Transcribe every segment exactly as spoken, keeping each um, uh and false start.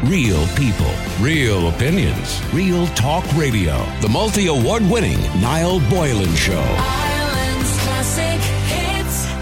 Real people, real opinions, real talk radio. The multi-award-winning Niall Boylan Show. Ireland's classic hits.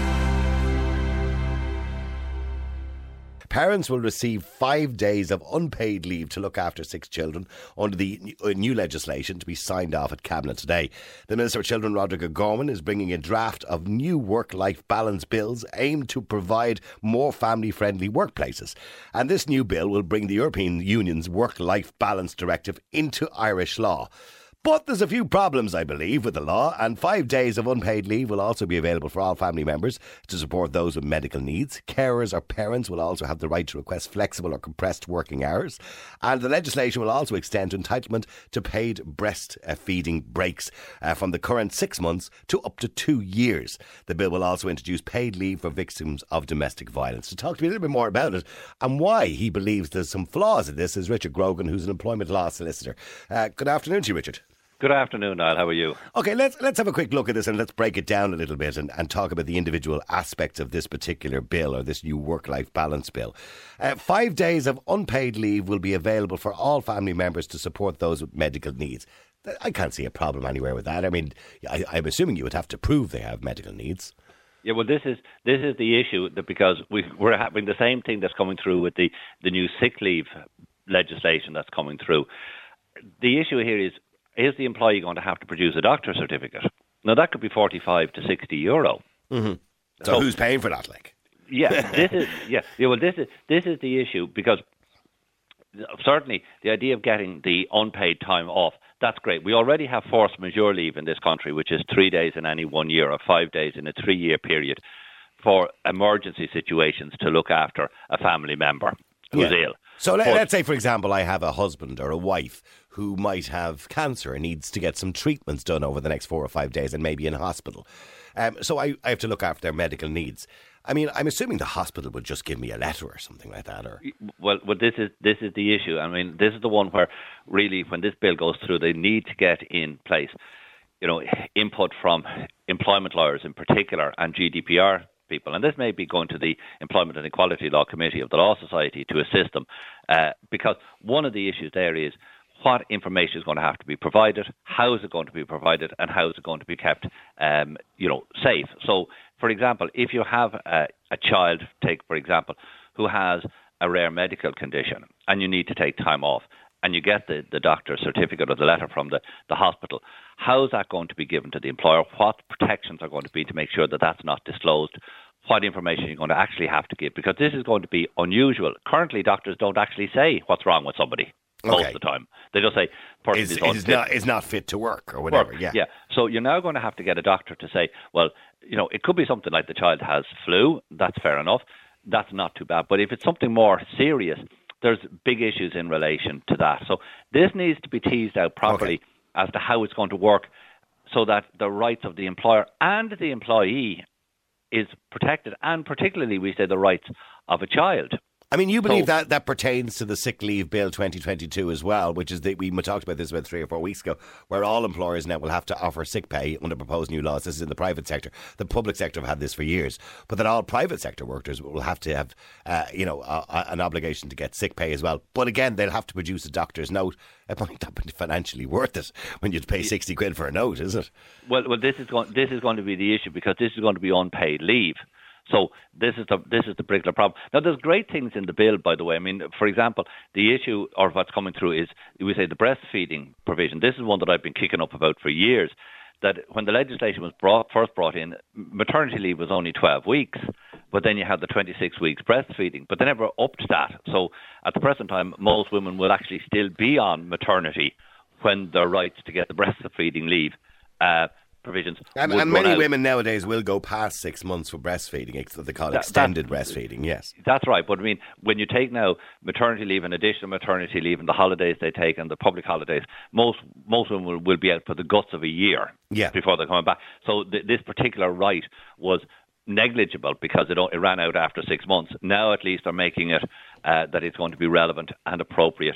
Parents will receive five days of unpaid leave to look after six children under the new legislation to be signed off at Cabinet today. The Minister for Children, Roderick O'Gorman, is bringing a draft of new work-life balance bills aimed to provide more family-friendly workplaces. And this new bill will bring the European Union's work-life balance directive into Irish law. But there's a few problems, I believe, with the law, and five days of unpaid leave will also be available for all family members to support those with medical needs. Carers or parents will also have the right to request flexible or compressed working hours. And the legislation will also extend entitlement to paid breastfeeding breaks uh, from the current six months to up to two years. The bill will also introduce paid leave for victims of domestic violence. To talk to me a little bit more about it and why he believes there's some flaws in this is Richard Grogan, who's an employment law solicitor. Uh, good afternoon to you, Richard. Good afternoon, Niall. How are you? OK, let's let's have a quick look at this and let's break it down a little bit and, and talk about the individual aspects of this particular bill or this new work-life balance bill. Uh, five days of unpaid leave will be available for all family members to support those with medical needs. I can't see a problem anywhere with that. I mean, I, I'm assuming you would have to prove they have medical needs. Yeah, well, this is this is the issue that because we, we're having the same thing that's coming through with the, the new sick leave legislation that's coming through. The issue here is, is the employee going to have to produce a doctor's certificate? Now, that could be forty-five to sixty euro. Mm-hmm. So, so who's paying for that, like? Yeah, this is yeah. yeah well, this is this is the issue because certainly the idea of getting the unpaid time off, that's great. We already have force majeure leave in this country, which is three days in any one year or five days in a three-year period for emergency situations to look after a family member who's yeah. ill. So let, but, let's say, for example, I have a husband or a wife who might have cancer and needs to get some treatments done over the next four or five days and maybe in hospital. Um, so I, I have to look after their medical needs. I mean, I'm assuming the hospital would just give me a letter or something like that. Or Well, well, this is this is the issue. I mean, this is the one where really when this bill goes through, they need to get in place, you know, input from employment lawyers in particular and G D P R people, and this may be going to the Employment and Equality Law Committee of the Law Society to assist them, uh, because one of the issues there is what information is going to have to be provided, how is it going to be provided, and how is it going to be kept, um, you know, safe. So, for example, if you have a, a child, take for example, who has a rare medical condition, and you need to take time off, and you get the, the doctor's certificate or the letter from the, the hospital, how is that going to be given to the employer? What protections are going to be to make sure that that's not disclosed? What information you're going to actually have to give? Because this is going to be unusual. Currently, doctors don't actually say what's wrong with somebody most okay. of the time. They just say, person is, is, is, is, not, is not fit to work or whatever. Work. Yeah. yeah. So you're now going to have to get a doctor to say, well, you know, it could be something like the child has flu. That's fair enough. That's not too bad. But if it's something more serious, there's big issues in relation to that. So this needs to be teased out properly okay. as to how it's going to work so that the rights of the employer and the employee is protected, and particularly, we say, the rights of a child. I mean, you believe so, that that pertains to the Sick Leave Bill twenty twenty-two as well, which is that we talked about this about three or four weeks ago, where all employers now will have to offer sick pay under proposed new laws. This is in the private sector. The public sector have had this for years, but that all private sector workers will have to have, uh, you know, a, a, an obligation to get sick pay as well. But again, they'll have to produce a doctor's note. It might not be financially worth it when you pay sixty quid for a note, is it? Well, well, this is going this is going to be the issue because this is going to be unpaid leave. So this is the this is the particular problem. Now, there's great things in the bill, by the way. I mean, for example, the issue or what's coming through is, we say, the breastfeeding provision. This is one that I've been kicking up about for years, that when the legislation was brought, first brought in, maternity leave was only twelve weeks, but then you had the twenty-six weeks breastfeeding, but they never upped that. So at the present time, most women will actually still be on maternity when their rights to get the breastfeeding leave uh, provisions. And, and many out. women nowadays will go past six months for breastfeeding. They call it that, extended breastfeeding, yes. That's right. But I mean, when you take now maternity leave and additional maternity leave and the holidays they take and the public holidays, most most women will, will be out for the guts of a year yeah. before they're coming back. So th- this particular right was negligible because it, it ran out after six months. Now at least they're making it uh, that it's going to be relevant and appropriate.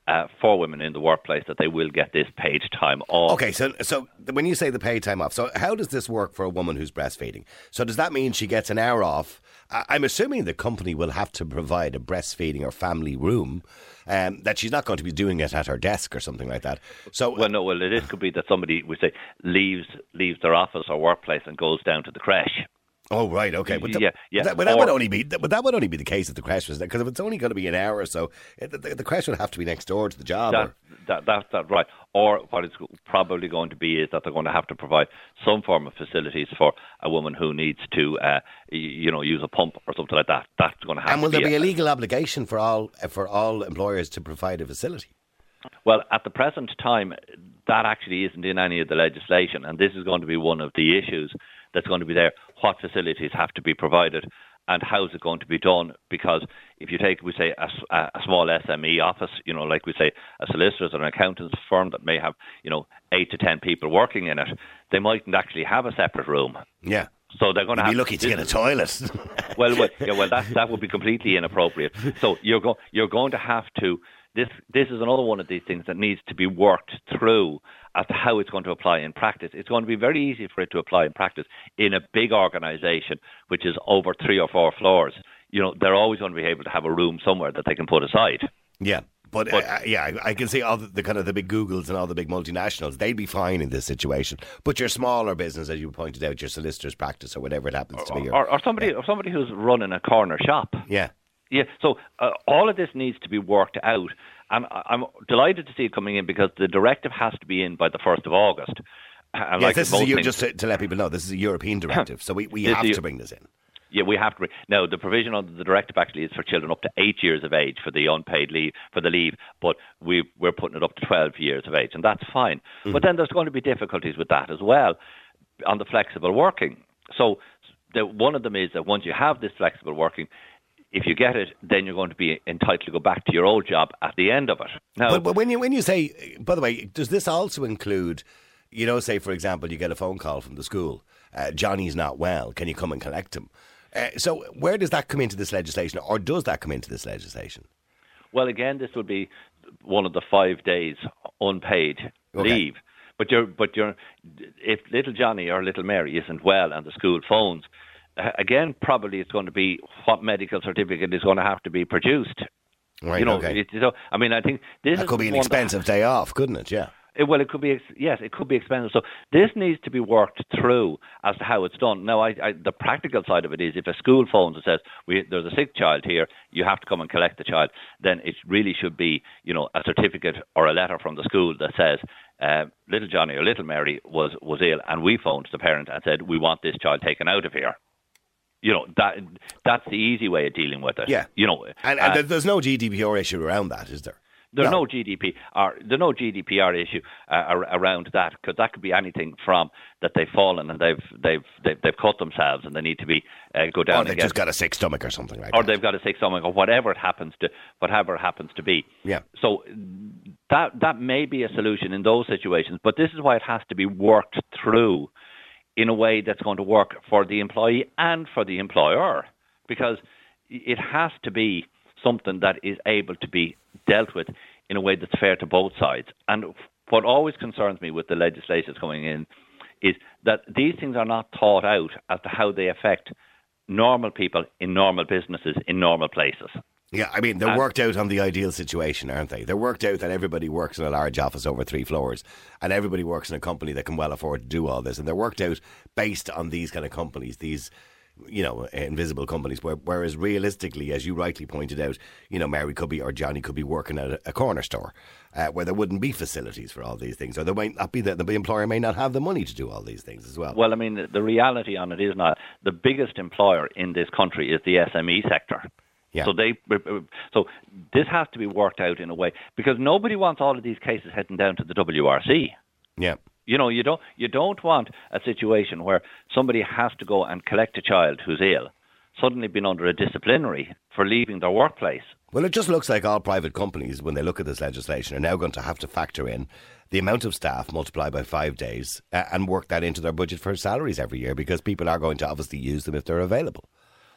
uh, for women in the workplace that they will get this paid time off. Okay, so so when you say the paid time off, so how does this work for a woman who's breastfeeding? So does that mean she gets an hour off? I- I'm assuming the company will have to provide a breastfeeding or family room, um, that she's not going to be doing it at her desk or something like that. So Well, no, well, this could be that somebody, we say, leaves leaves their office or workplace and goes down to the creche. Oh, right, okay. But, the, Yeah, yeah. That, but that Or- would only be that, but that would only be the case if the crash was there, because if it's only going to be an hour or so, it, the, the crash would have to be next door to the job. That, or, that, that, that, right. Or what it's probably going to be is that they're going to have to provide some form of facilities for a woman who needs to, uh, y- you know, use a pump or something like that. That's going to have and will to there be be a legal obligation for all for all employers to provide a facility? Well, at the present time, that actually isn't in any of the legislation, and this is going to be one of the issues that's going to be there. What facilities have to be provided, and how is it going to be done? Because if you take, we say, a, s- a small S M E office, you know, like we say, a solicitor's or an accountant's firm that may have, you know, eight to ten people working in it, they mightn't actually have a separate room. Yeah. So they're going to You'd have be lucky to this get a is- toilet. well, well, yeah, well, that that would be completely inappropriate. So you're going you're going to have to. This this is another one of these things that needs to be worked through as to how it's going to apply in practice. It's going to be very easy for it to apply in practice in a big organisation which is over three or four floors. You know, they're always going to be able to have a room somewhere that they can put aside. Yeah. But, But- uh, yeah, I, I can see all the, the kind of the big Googles and all the big multinationals, they'd be fine in this situation. But your smaller business, as you pointed out, your solicitor's practice or whatever it happens to be. Or, or somebody or somebody who's running a corner shop. Yeah. Yeah, so uh, all of this needs to be worked out, and I- I'm delighted to see it coming in because the directive has to be in by the first of August. And Yes, like this is most a, Eu- things- just to, to let people know, this is a European directive, so we, we This have is- to bring this in. Yeah, we have to. Bring, now, the provision under the directive actually is for children up to eight years of age for the unpaid leave, for the leave, but we, we're putting it up to twelve years of age, and that's fine. Mm-hmm. But then there's going to be difficulties with that as well on the flexible working. So the, one of them is that once you have this flexible working, if you get it, then you're going to be entitled to go back to your old job at the end of it. Now, But, but when you when you say, by the way, does this also include, you know, say for example, you get a phone call from the school, uh, Johnny's not well, can you come and collect him? Uh, so where does that come into this legislation, or does that come into this legislation? well, again, this will be one of the five days unpaid Okay. leave. But you're, but you're, if little Johnny or little Mary isn't well and the school phones, uh, again, probably it's going to be what medical certificate is going to have to be produced. Right, you know, okay. it, so, I mean, I think this That is could be an one that- expensive day off, couldn't it? Yeah. It, well, it could be, ex- yes, it could be expensive. So this needs to be worked through as to how it's done. Now, I, I, the practical side of it is if a school phones and says, we, there's a sick child here, you have to come and collect the child, then it really should be, you know, a certificate or a letter from the school that says, uh, little Johnny or little Mary was, was ill, and we phoned the parent and said, we want this child taken out of here. You know, that that's the easy way of dealing with it. Yeah. You know, And, uh, and there- there's no G D P R issue around that, is there? There's No. no, G D P R. There's no G D P R issue uh, ar- around that, because that could be anything from that they've fallen and they've they've they've, they've cut themselves and they need to be uh, go down Or they've again, just got a sick stomach or something like or that. they've got a sick stomach, or whatever it happens to whatever it happens to be. Yeah. So that that may be a solution in those situations, but this is why it has to be worked through in a way that's going to work for the employee and for the employer, because it has to be something that is able to be dealt with in a way that's fair to both sides. And what always concerns me with the legislation coming in is that these things are not thought out as to how they affect normal people in normal businesses in normal places. Yeah, I mean, they're And- worked out on the ideal situation, aren't they? They're worked out that everybody works in a large office over three floors, and everybody works in a company that can well afford to do all this. And they're worked out based on these kind of companies, these, you know, invisible companies. Where, whereas realistically, as you rightly pointed out, you know, Mary could be, or Johnny could be working at a, a corner store uh, where there wouldn't be facilities for all these things, or there might not be, the, the employer may not have the money to do all these things as well. Well, I mean, the, the reality on it is not the biggest employer in this country is the S M E sector. Yeah. So they, so this has to be worked out in a way, because nobody wants all of these cases heading down to the W R C. Yeah. You know, you don't you don't want a situation where somebody has to go and collect a child who's ill, suddenly being under a disciplinary for leaving their workplace. Well, it just looks like all private companies, when they look at this legislation, are now going to have to factor in the amount of staff multiplied by five days uh, and work that into their budget for salaries every year, because people are going to obviously use them if they're available.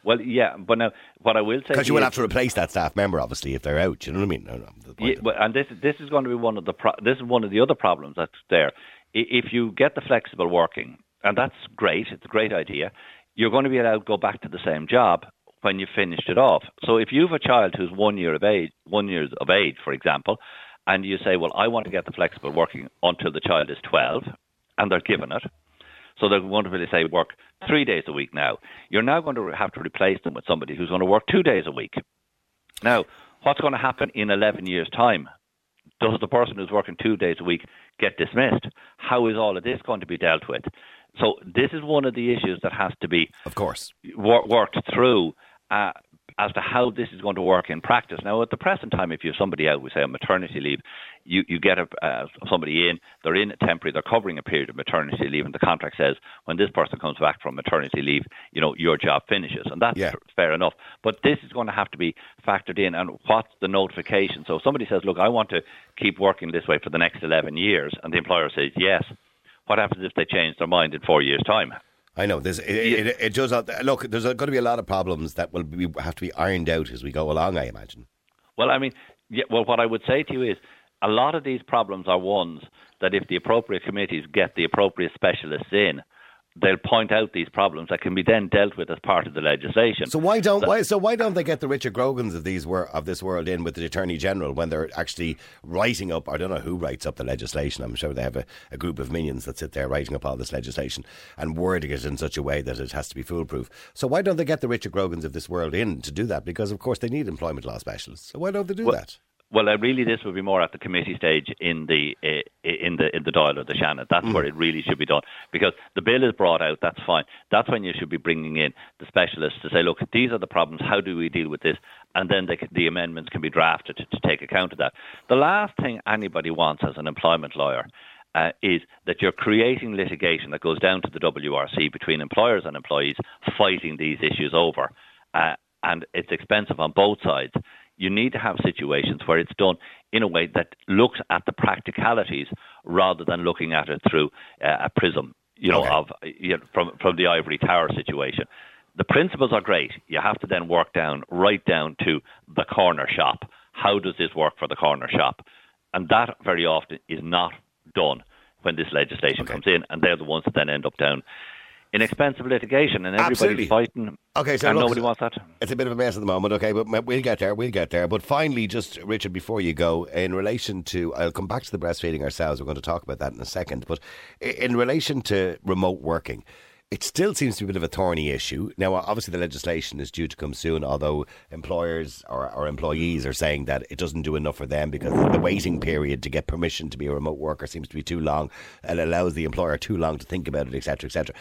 Well, yeah, but now what I will say, because you will have to replace that staff member, obviously, if they're out. You know what I mean? No, no, the point yeah, of- but, and this this is going to be one of the pro- this is one of the other problems that's there. I- If you get the flexible working, and that's great, it's a great idea, you're going to be allowed to go back to the same job when you finished it off. So if you have a child who's one year of age, one years of age, for example, and you say, well, I want to get the flexible working until the child is twelve, and they're given it. So they're going to really say work three days a week now. You're now going to have to replace them with somebody who's going to work two days a week. Now, what's going to happen in eleven years' time? Does the person who's working two days a week get dismissed? How is all of this going to be dealt with? So this is one of the issues that has to be, of course, wor- worked through uh, as to how this is going to work in practice. Now, at the present time, if you have somebody out, we say on maternity leave, you, you get a, uh, somebody in, they're in temporary, they're covering a period of maternity leave, and the contract says when this person comes back from maternity leave, you know, your job finishes, and that's yeah. fair enough. But this is going to have to be factored in, and what's the notification? So if somebody says, look, I want to keep working this way for the next eleven years, and the employer says yes, what happens if they change their mind in four years' time? I know. There's, it, it, it, it does. Look, there's going to be a lot of problems that will be, have to be ironed out as we go along, I imagine. Well, I mean, yeah, well, what I would say to you is a lot of these problems are ones that if the appropriate committees get the appropriate specialists in, they'll point out these problems that can be then dealt with as part of the legislation. So why don't why so why don't they get the Richard Grogans of these wor- of this world in with the Attorney General when they're actually writing up? I don't know who writes up the legislation. I'm sure they have a, a group of minions that sit there writing up all this legislation and wording it in such a way that it has to be foolproof. So why don't they get the Richard Grogans of this world in to do that? Because of course they need employment law specialists. So why don't they do well, that? Well, uh, really, this would be more at the committee stage in the uh, in the in the Dáil or the Shannon. That's mm. where it really should be done, because the bill is brought out. That's fine. That's when you should be bringing in the specialists to say, look, these are the problems. How do we deal with this? And then the, the amendments can be drafted to, to take account of that. The last thing anybody wants as an employment lawyer uh, is that you're creating litigation that goes down to the W R C between employers and employees fighting these issues over, uh, and it's expensive on both sides. You need to have situations where it's done in a way that looks at the practicalities rather than looking at it through uh, a prism, you know, okay. of you know, from from the ivory tower situation. The principles are great. You have to then work down, right down to the corner shop. How does this work for the corner shop? And that very often is not done when this legislation okay. comes in, and they're the ones that then end up down in expensive litigation, and everybody's Absolutely. fighting, okay, so and look, nobody wants that. It's a bit of a mess at the moment, okay, but we'll get there, we'll get there. But finally, just, Richard, before you go, in relation to, I'll come back to the breastfeeding ourselves, we're going to talk about that in a second, but in relation to remote working, it still seems to be a bit of a thorny issue. Now, obviously the legislation is due to come soon, although employers or, or employees are saying that it doesn't do enough for them because the waiting period to get permission to be a remote worker seems to be too long. It allows the employer too long to think about it, et cetera, et cetera.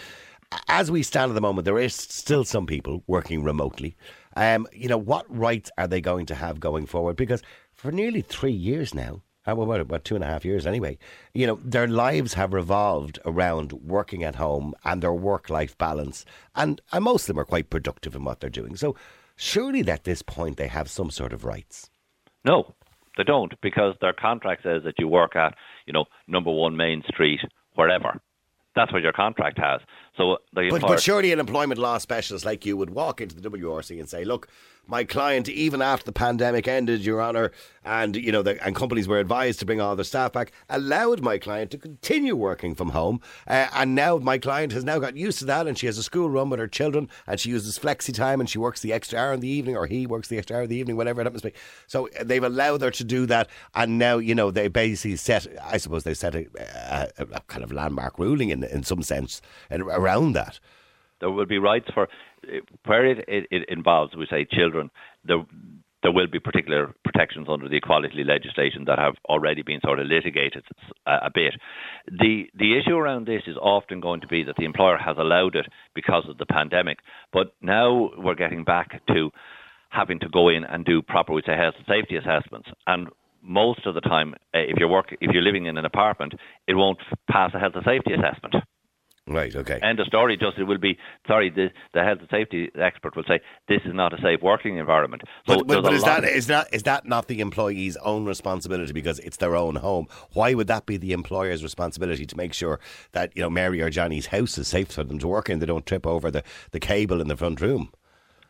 As we stand at the moment, there is still some people working remotely. Um, you know, what rights are they going to have going forward? Because for nearly three years now, uh, well, about two and a half years anyway, you know, their lives have revolved around working at home and their work-life balance. And, and most of them are quite productive in what they're doing. So surely at this point they have some sort of rights. No, they don't, because their contract says that you work at, you know, number one Main Street, wherever. That's what your contract has. So the but, but surely an employment law specialist like you would walk into the W R C and say, look, my client, even after the pandemic ended, Your Honour, and you know, the, and companies were advised to bring all their staff back, allowed my client to continue working from home, uh, and now my client has now got used to that, and she has a school run with her children, and she uses flexi time, and she works the extra hour in the evening, or he works the extra hour in the evening, whatever it happens to be. So they've allowed her to do that, and now, you know, they basically set, I suppose they set a, a, a kind of landmark ruling in in some sense around that. There will be rights for where it, it, it involves, we say, children. There, there will be particular protections under the equality legislation that have already been sort of litigated a, a bit. The the issue around this is often going to be that the employer has allowed it because of the pandemic, but now we're getting back to having to go in and do proper, we say, health and safety assessments. And most of the time, if you're work, if you're living in an apartment, it won't pass a health and safety assessment. Right, okay. End of story. Just it will be, sorry, the, the health and safety expert will say, this is not a safe working environment. So but but, but is, that, of, is, that, is that not the employee's own responsibility because it's their own home? Why would that be the employer's responsibility to make sure that, you know, Mary or Johnny's house is safe for them to work in? They don't trip over the, the cable in the front room.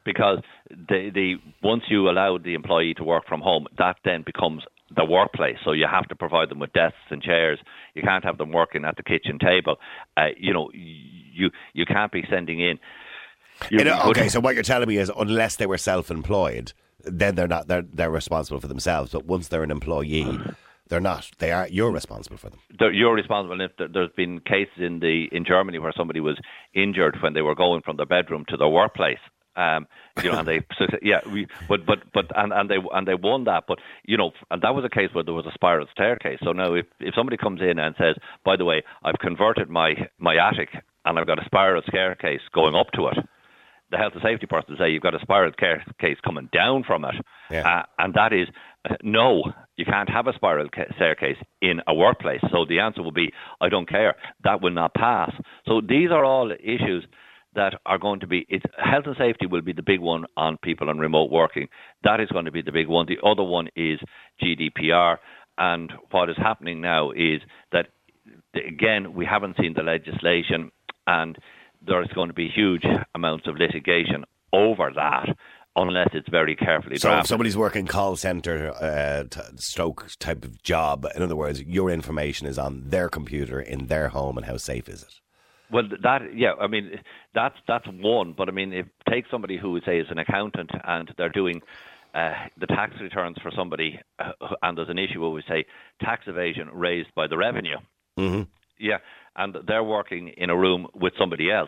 because the the once you allow the employee to work from home, that then becomes the workplace. So you have to provide them with desks and chairs. You can't have them working at the kitchen table. Uh, you know, you you can't be sending in. You know, okay, so what you're telling me is, unless they were self-employed, then they're not. They're they're responsible for themselves. But once they're an employee, they're not. They are. You're responsible for them. They're, you're responsible. If there, there's been cases in the in Germany where somebody was injured when they were going from their bedroom to their workplace. Um, you know, and they, so, yeah, we, but, but, but, and, and they, and they won that. But, you know, and that was a case where there was a spiral staircase. So now, if, if somebody comes in and says, by the way, I've converted my, my attic and I've got a spiral staircase going up to it, the health and safety person say you've got a spiral staircase coming down from it, yeah. uh, and that is uh, no, you can't have a spiral staircase in a workplace. So the answer will be, I don't care. That will not pass. So these are all issues that are going to be, it's, health and safety will be the big one on people on remote working. That is going to be the big one. The other one is G D P R. And what is happening now is that, again, we haven't seen the legislation, and there's going to be huge amounts of litigation over that unless it's very carefully so drafted. if somebody's working call centre uh, t- stroke type of job, in other words, your information is on their computer in their home, and how safe is it? Well, that, yeah, I mean, that's that's one. But, I mean, if take somebody who, say, is an accountant and they're doing uh, the tax returns for somebody uh, and there's an issue where we say tax evasion raised by the revenue. Mm-hmm. Yeah, and they're working in a room with somebody else.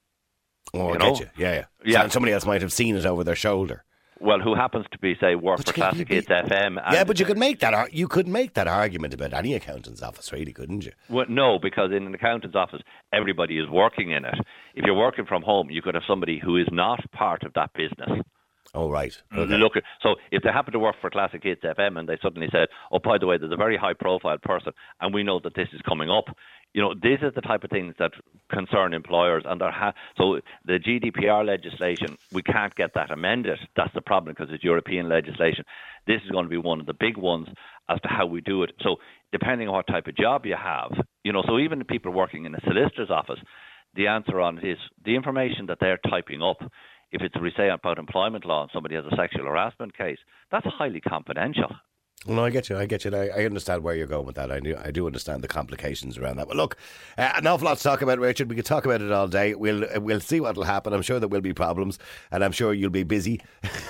Oh, I you get know? you. Yeah, yeah. Yeah. And somebody else might have seen it over their shoulder. Well, who happens to be, say, work But for you could- Classic you'd be- Hits F M. And Yeah, but you could make that ar- you could make that argument about any accountant's office, really, couldn't you? Well, no, because in an accountant's office, everybody is working in it. If you're working from home, you could have somebody who is not part of that business. Oh, right. Okay. Look, so if they happen to work for Classic Hits F M and they suddenly said, oh, by the way, there's a very high-profile person and we know that this is coming up, you know, this is the type of things that concern employers. And there ha- so the G D P R legislation, we can't get that amended. That's the problem, because it's European legislation. This is going to be one of the big ones as to how we do it. So depending on what type of job you have, you know, so even the people working in a solicitor's office, the answer on it is the information that they're typing up. If it's, we say, about employment law and somebody has a sexual harassment case, that's highly confidential. No, I get you. I get you. I, I understand where you're going with that. I do. I do understand the complications around that. But look, uh, an awful lot to talk about, Richard. We could talk about it all day. We'll uh, we'll see what will happen. I'm sure there will be problems, and I'm sure you'll be busy.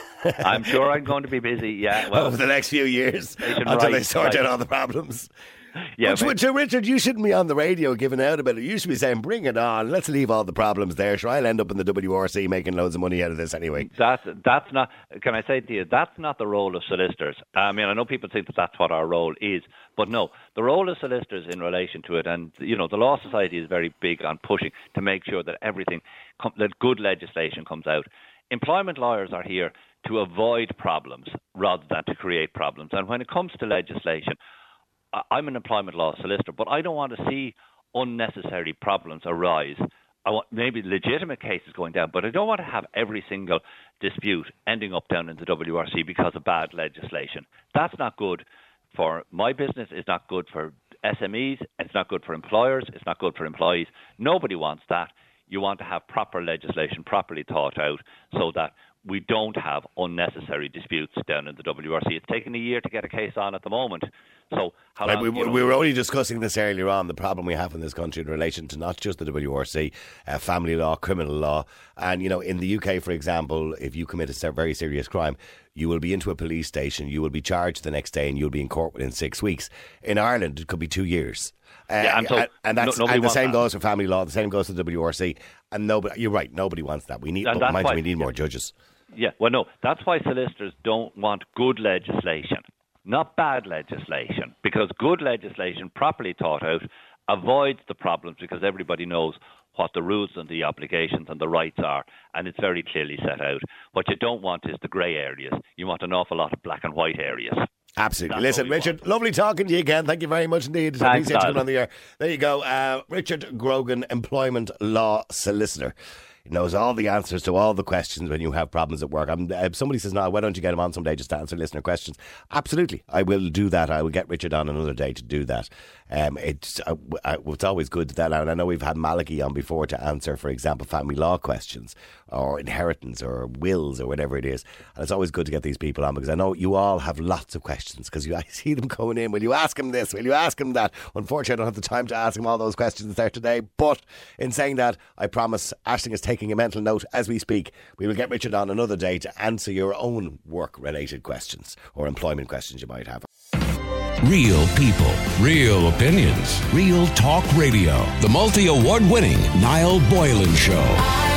I'm sure I'm going to be busy. Yeah, well, over the next few years until right, they sort right. out all the problems. Yeah, Which, which, uh, Richard, you shouldn't be on the radio giving out about it. You should be saying, bring it on. Let's leave all the problems there. Sure, I'll end up in the W R C making loads of money out of this anyway. That's, that's not, can I say to you, that's not the role of solicitors. I mean, I know people think that that's what our role is, but no, the role of solicitors in relation to it, and, you know, the Law Society is very big on pushing to make sure that everything, that good legislation comes out. Employment lawyers are here to avoid problems rather than to create problems. And when it comes to legislation, I'm an employment law solicitor, but I don't want to see unnecessary problems arise. I want maybe legitimate cases going down, but I don't want to have every single dispute ending up down in the W R C because of bad legislation. That's not good for my business. It's not good for S M Es. It's not good for employers. It's not good for employees. Nobody wants that. You want to have proper legislation, properly thought out, so that we don't have unnecessary disputes down in the W R C. It's taken a year to get a case on at the moment. So how Like long, we, you know, we were only discussing this earlier on, the problem we have in this country in relation to not just the W R C, uh, family law, criminal law. And, you know, in the U K, for example, if you commit a ser- very serious crime, you will be into a police station, you will be charged the next day, and you'll be in court within six weeks. In Ireland, it could be two years. Uh, Yeah, and so and, and, that's, no- nobody and the wants same that. goes for family law, the same goes for the W R C. And nobody, you're right, nobody wants that. We need, And but that's mind why- you, we need more judges. Yeah, well, no, that's why solicitors don't want good legislation, not bad legislation, because good legislation, properly thought out, avoids the problems because everybody knows what the rules and the obligations and the rights are, and it's very clearly set out. What you don't want is the grey areas. You want an awful lot of black and white areas. Absolutely. That's Listen, what we Richard, lovely talking to you again. Thank you very much indeed. Thanks, Appreciate you Al. coming on the air. There you go. Uh, Richard Grogan, employment law solicitor. He knows all the answers to all the questions when you have problems at work. I'm, uh, somebody says, no, why don't you get him on someday just to answer listener questions? Absolutely. I will do that. I will get Richard on another day to do that. Um, it's, uh, uh, it's always good to that. And I know we've had Malachy on before to answer, for example, family law questions or inheritance or wills or whatever it is. And it's always good to get these people on, because I know you all have lots of questions, because I see them coming in. Will you ask him this? Will you ask him that? Unfortunately, I don't have the time to ask him all those questions there today. But in saying that, I promise Aisling is taking a mental note as we speak. We will get Richard on another day to answer your own work-related questions or employment questions you might have. Real people, real opinions, real talk radio. The multi-award winning Niall Boylan Show.